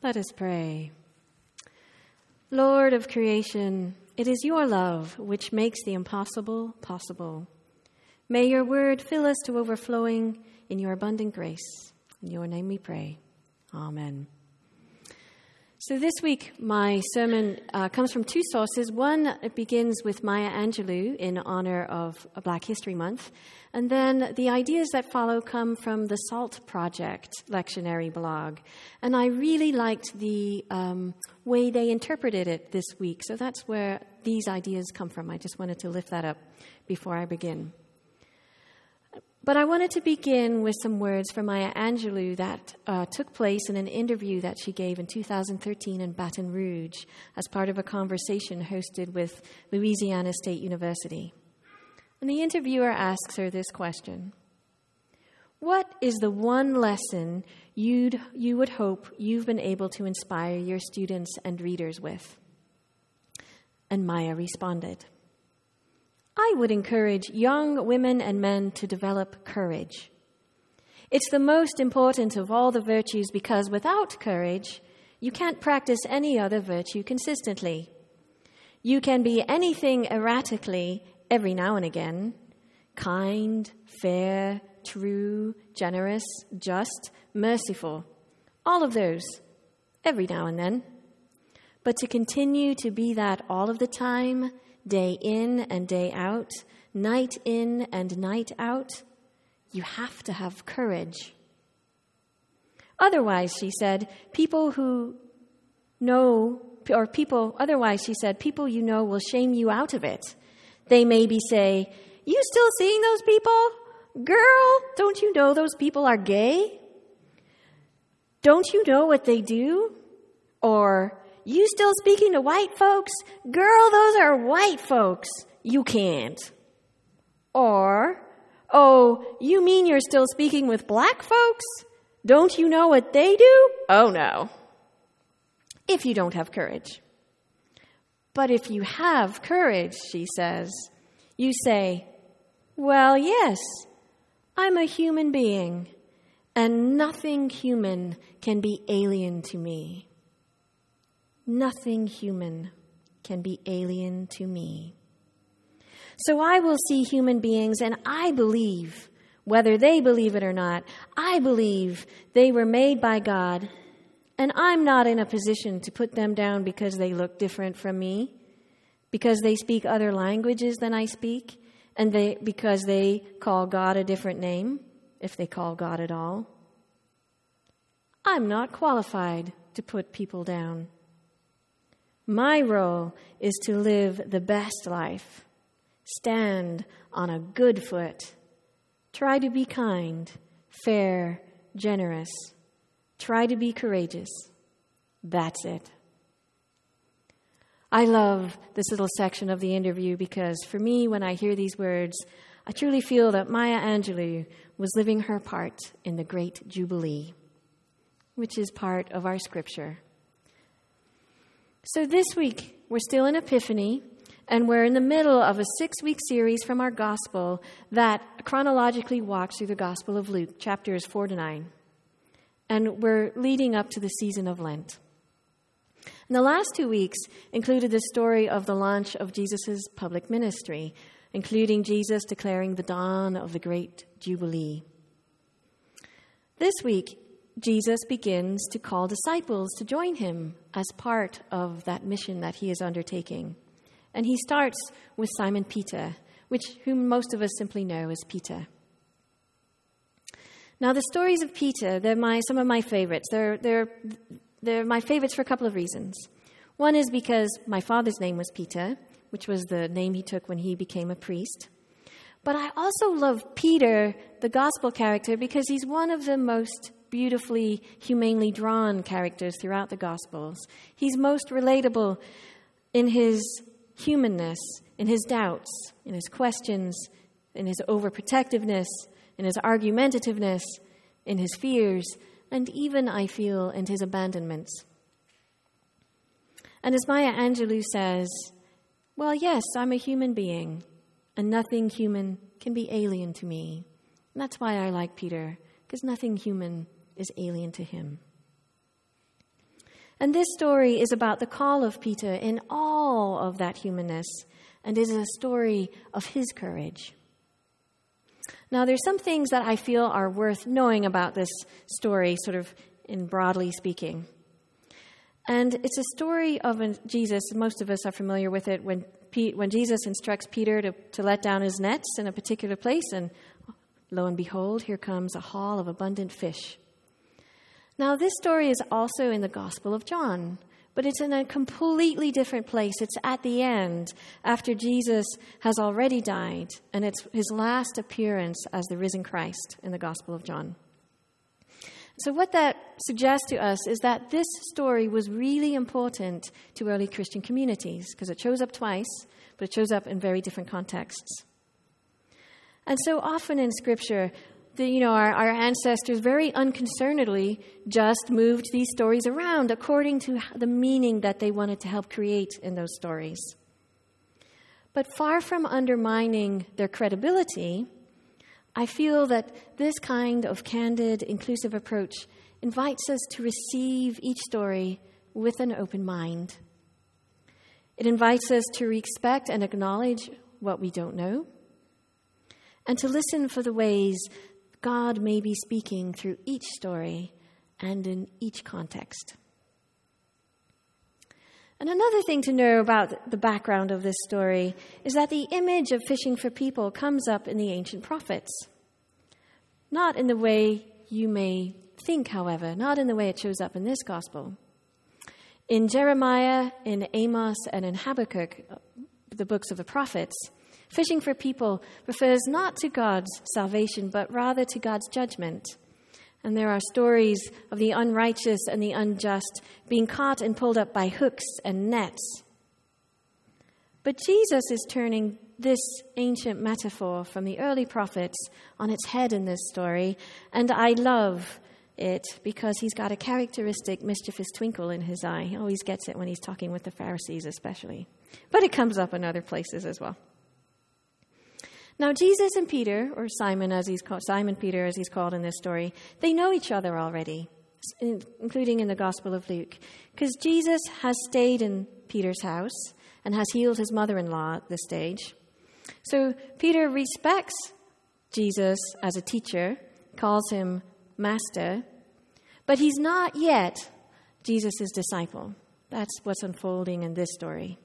Let us pray. Lord of creation, it is your love which makes the impossible possible. May your word fill us to overflowing in your abundant grace. In your name we pray. Amen. So this week, my sermon comes from two sources. One, it begins with Maya Angelou in honor of Black History Month. And then the ideas that follow come from the SALT Project lectionary blog. And I really liked the way they interpreted it this week. So that's where these ideas come from. I just wanted to lift that up before I begin. But I wanted to begin with some words from Maya Angelou that took place in an interview that she gave in 2013 in Baton Rouge as part of a conversation hosted with Louisiana State University. And the interviewer asks her this question: what is the one lesson you would hope you've been able to inspire your students and readers with? And Maya responded, I would encourage young women and men to develop courage. It's the most important of all the virtues because without courage, you can't practice any other virtue consistently. You can be anything erratically every now and again: kind, fair, true, generous, just, merciful. All of those, every now and then. But to continue to be that all of the time, day in and day out, night in and night out, you have to have courage. Otherwise, she said, people you know will shame you out of it. They maybe say, you still seeing those people? Girl, don't you know those people are gay? Don't you know what they do? Or, you still speaking to white folks? Girl, those are white folks. You can't. Or, oh, you mean you're still speaking with black folks? Don't you know what they do? Oh, no. If you don't have courage. But if you have courage, she says, you say, well, yes, I'm a human being, and nothing human can be alien to me. Nothing human can be alien to me. So I will see human beings, and I believe, whether they believe it or not, I believe they were made by God, and I'm not in a position to put them down because they look different from me, because they speak other languages than I speak, and because they call God a different name, if they call God at all. I'm not qualified to put people down. My role is to live the best life, stand on a good foot, try to be kind, fair, generous, try to be courageous. That's it. I love this little section of the interview because for me, when I hear these words, I truly feel that Maya Angelou was living her part in the Great Jubilee, which is part of our scripture. So this week, we're still in Epiphany, and we're in the middle of a 6-week series from our gospel that chronologically walks through the Gospel of Luke, chapters 4 to 9. And we're leading up to the season of Lent. And the last 2 weeks included the story of the launch of Jesus' public ministry, including Jesus declaring the dawn of the Great Jubilee. This week, Jesus begins to call disciples to join him as part of that mission that he is undertaking. And he starts with Simon Peter, whom most of us simply know as Peter. Now, the stories of Peter, they're some of my favorites. They're my favorites for a couple of reasons. One is because my father's name was Peter, which was the name he took when he became a priest. But I also love Peter, the gospel character, because he's one of the most beautifully, humanely drawn characters throughout the Gospels. He's most relatable in his humanness, in his doubts, in his questions, in his overprotectiveness, in his argumentativeness, in his fears, and even, I feel, in his abandonments. And as Maya Angelou says, well, yes, I'm a human being, and nothing human can be alien to me. And that's why I like Peter, because nothing human is alien to him. And this story is about the call of Peter in all of that humanness, and is a story of his courage. Now, there's some things that I feel are worth knowing about this story, sort of in broadly speaking. And it's a story of Jesus. Most of us are familiar with it when Jesus instructs Peter to let down his nets in a particular place, and lo and behold, here comes a haul of abundant fish. Now, this story is also in the Gospel of John, but it's in a completely different place. It's at the end, after Jesus has already died, and it's his last appearance as the risen Christ in the Gospel of John. So what that suggests to us is that this story was really important to early Christian communities, because it shows up twice, but it shows up in very different contexts. And so often in Scripture, our ancestors very unconcernedly just moved these stories around according to the meaning that they wanted to help create in those stories. But far from undermining their credibility, I feel that this kind of candid, inclusive approach invites us to receive each story with an open mind. It invites us to respect and acknowledge what we don't know, and to listen for the ways God may be speaking through each story and in each context. And another thing to know about the background of this story is that the image of fishing for people comes up in the ancient prophets. Not in the way you may think, however, not in the way it shows up in this gospel. In Jeremiah, in Amos, and in Habakkuk, the books of the prophets, fishing for people refers not to God's salvation, but rather to God's judgment. And there are stories of the unrighteous and the unjust being caught and pulled up by hooks and nets. But Jesus is turning this ancient metaphor from the early prophets on its head in this story, and I love it because he's got a characteristic mischievous twinkle in his eye. He always gets it when he's talking with the Pharisees especially. But it comes up in other places as well. Now, Jesus and Peter, or Simon Peter as he's called in this story, they know each other already, including in the Gospel of Luke, because Jesus has stayed in Peter's house and has healed his mother-in-law at this stage. So Peter respects Jesus as a teacher, calls him master, but he's not yet Jesus' disciple. That's what's unfolding in this story.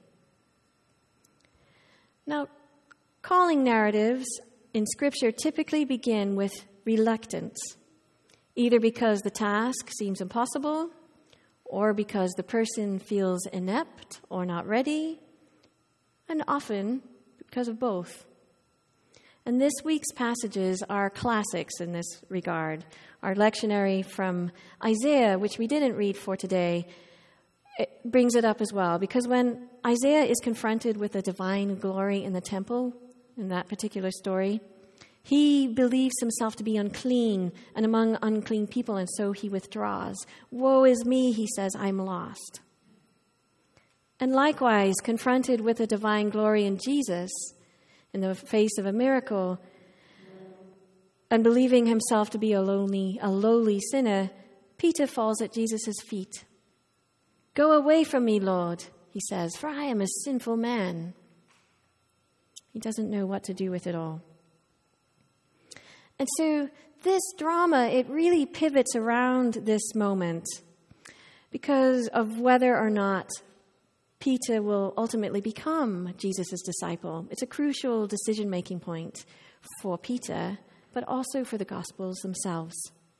Now, calling narratives in Scripture typically begin with reluctance, either because the task seems impossible, or because the person feels inept or not ready, and often because of both. And this week's passages are classics in this regard. Our lectionary from Isaiah, which we didn't read for today, it brings it up as well, because when Isaiah is confronted with the divine glory in the temple, in that particular story, he believes himself to be unclean and among unclean people, and so he withdraws. Woe is me, he says, I'm lost. And likewise, confronted with the divine glory in Jesus, in the face of a miracle, and believing himself to be a lowly sinner, Peter falls at Jesus' feet. Go away from me, Lord, he says, for I am a sinful man. He doesn't know what to do with it all. And so this drama, it really pivots around this moment because of whether or not Peter will ultimately become Jesus' disciple. It's a crucial decision-making point for Peter, but also for the Gospels themselves.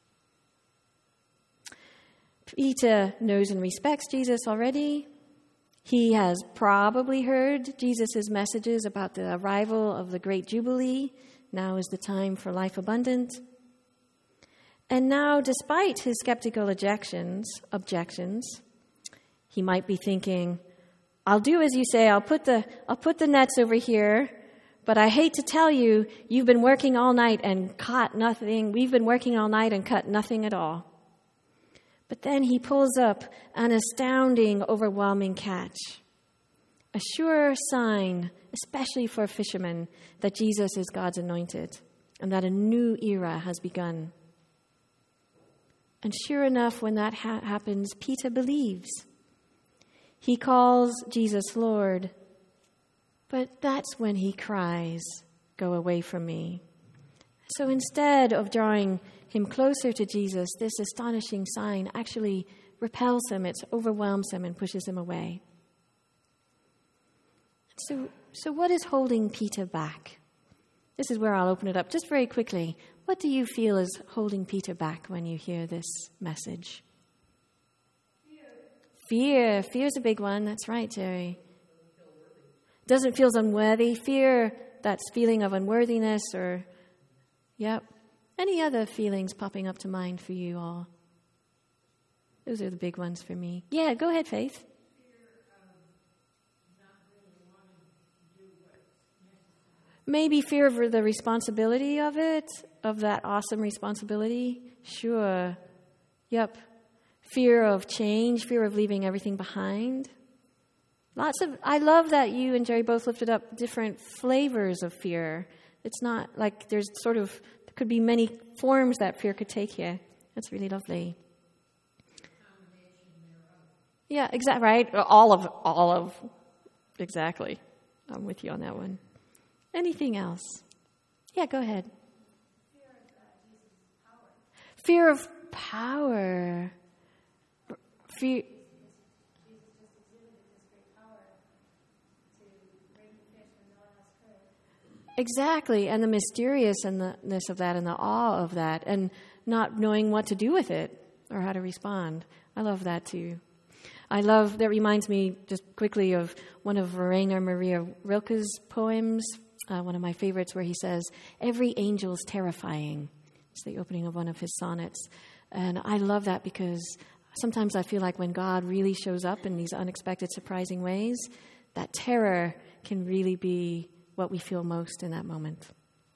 Peter knows and respects Jesus already. He has probably heard Jesus' messages about the arrival of the great Jubilee. Now is the time for life abundant. And now, despite his skeptical objections, he might be thinking, I'll do as you say, I'll put the nets over here, but I hate to tell you, you've been working all night and caught nothing. We've been working all night and caught nothing at all. But then he pulls up an astounding, overwhelming catch. A sure sign, especially for fishermen, that Jesus is God's anointed and that a new era has begun. And sure enough, when that happens, Peter believes. He calls Jesus Lord. But that's when he cries, "Go away from me." So instead of drawing him closer to Jesus, this astonishing sign actually repels him, it overwhelms him and pushes him away. So what is holding Peter back? This is where I'll open it up just very quickly. What do you feel is holding Peter back when you hear this message? Fear. Fear's a big one. That's right, Jerry. Doesn't feel unworthy. Fear, that's feeling of unworthiness or, yep. Any other feelings popping up to mind for you all? Those are the big ones for me. Yeah, go ahead, Faith. Fear of not really wanting to do what's necessary. Maybe fear of the responsibility of it, of that awesome responsibility. Sure. Yep. Fear of change, fear of leaving everything behind. I love that you and Jerry both lifted up different flavors of fear. It's not like there could be many forms that fear could take here. That's really lovely. Yeah, exactly, right? All of, exactly. I'm with you on that one. Anything else? Yeah, go ahead. Fear of power. Fear. Exactly, and the mysteriousness of that and the awe of that and not knowing what to do with it or how to respond. I love that too. That reminds me just quickly of one of Rainer Maria Rilke's poems, one of my favorites, where he says, "Every angel's terrifying." It's the opening of one of his sonnets. And I love that because sometimes I feel like when God really shows up in these unexpected, surprising ways, that terror can really be what we feel most in that moment.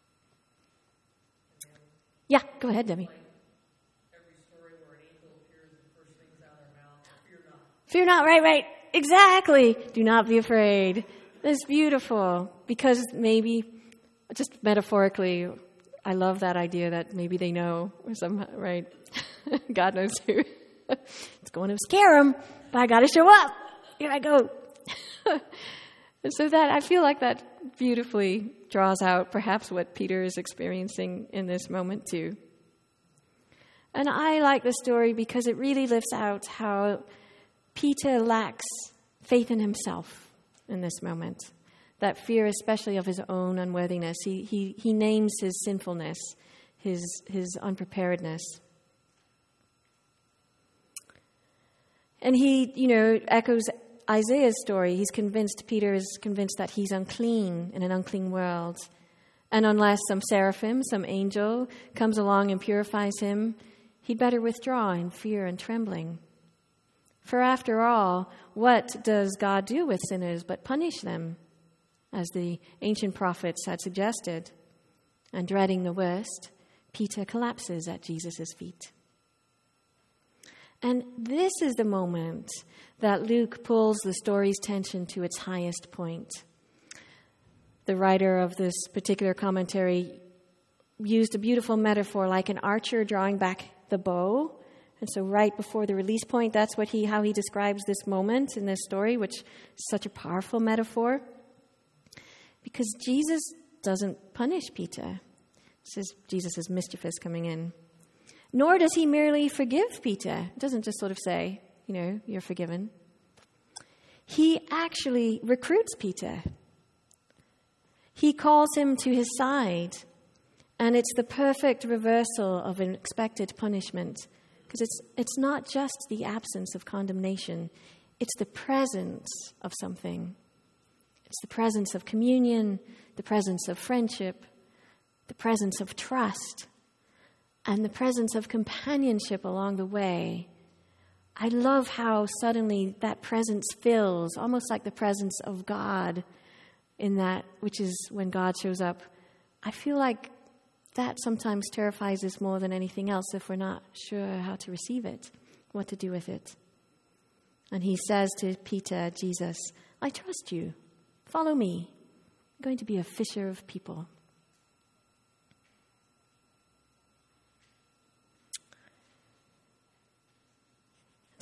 Yeah, go ahead, Debbie. Every story where an angel appears, the first things out of their mouth, fear not. Fear not, right. Exactly. Do not be afraid. That's beautiful. Because maybe, just metaphorically, I love that idea that maybe they know, or some, right? God knows too. It's going to scare them, but I got to show up. Here I go. And so that, I feel like that beautifully draws out perhaps what Peter is experiencing in this moment too. And I like the story because it really lifts out how Peter lacks faith in himself in this moment. That fear, especially of his own unworthiness. He names his sinfulness, his unpreparedness. And he, echoes Isaiah's story. Peter is convinced that he's unclean in an unclean world. And unless some seraphim, some angel, comes along and purifies him, he'd better withdraw in fear and trembling. For after all, what does God do with sinners but punish them, as the ancient prophets had suggested? And dreading the worst, Peter collapses at Jesus' feet. And this is the moment that Luke pulls the story's tension to its highest point. The writer of this particular commentary used a beautiful metaphor like an archer drawing back the bow. And so right before the release point, that's how he describes this moment in this story, which is such a powerful metaphor. Because Jesus doesn't punish Peter. This is Jesus' mischievous coming in. Nor does he merely forgive Peter. It doesn't just sort of say, you're forgiven. He actually recruits Peter. He calls him to his side. And it's the perfect reversal of an expected punishment. Because it's not just the absence of condemnation. It's the presence of something. It's the presence of communion, the presence of friendship, the presence of trust, and the presence of companionship along the way. I love how suddenly that presence fills, almost like the presence of God in that, which is when God shows up. I feel like that sometimes terrifies us more than anything else if we're not sure how to receive it, what to do with it. And he says to Peter, Jesus, I trust you. Follow me. I'm going to be a fisher of people.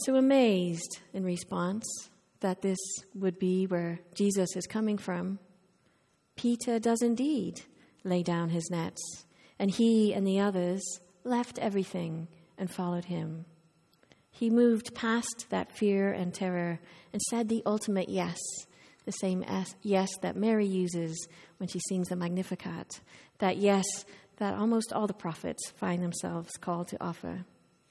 so amazed in response that this would be where Jesus is coming from, Peter does indeed lay down his nets, and he and the others left everything and followed him. He moved past that fear and terror and said the ultimate yes, the same yes that Mary uses when she sings the Magnificat, that yes that almost all the prophets find themselves called to offer.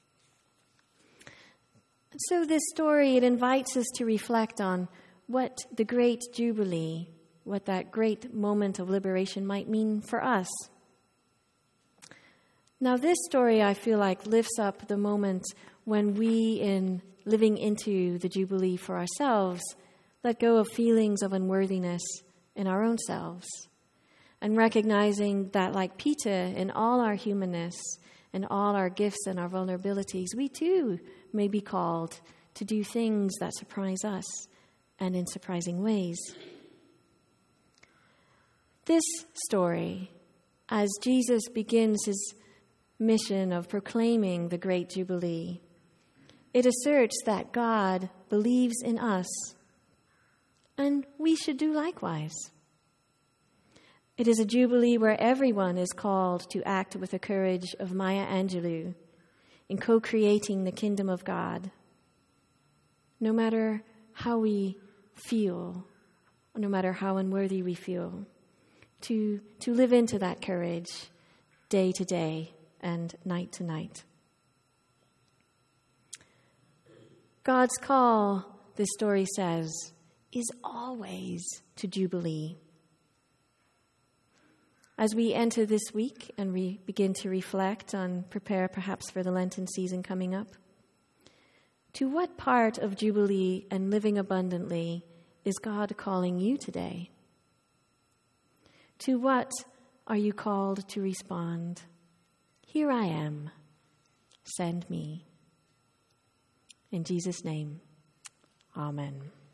So this story, it invites us to reflect on what the great Jubilee, what that great moment of liberation might mean for us. Now this story, I feel like, lifts up the moment when we, in living into the Jubilee for ourselves, let go of feelings of unworthiness in our own selves, and recognizing that, like Peter, in all our humanness and all our gifts and our vulnerabilities, we too may be called to do things that surprise us, and in surprising ways. This story, as Jesus begins his mission of proclaiming the great Jubilee, it asserts that God believes in us, and we should do likewise. It is a Jubilee where everyone is called to act with the courage of Maya Angelou in co-creating the kingdom of God, no matter how we feel, no matter how unworthy we feel, to live into that courage day to day and night to night. God's call, this story says, is always to Jubilee. As we enter this week and we begin to reflect on, prepare perhaps for the Lenten season coming up, to what part of Jubilee and living abundantly is God calling you today? To what are you called to respond? Here I am. Send me. In Jesus' name, amen.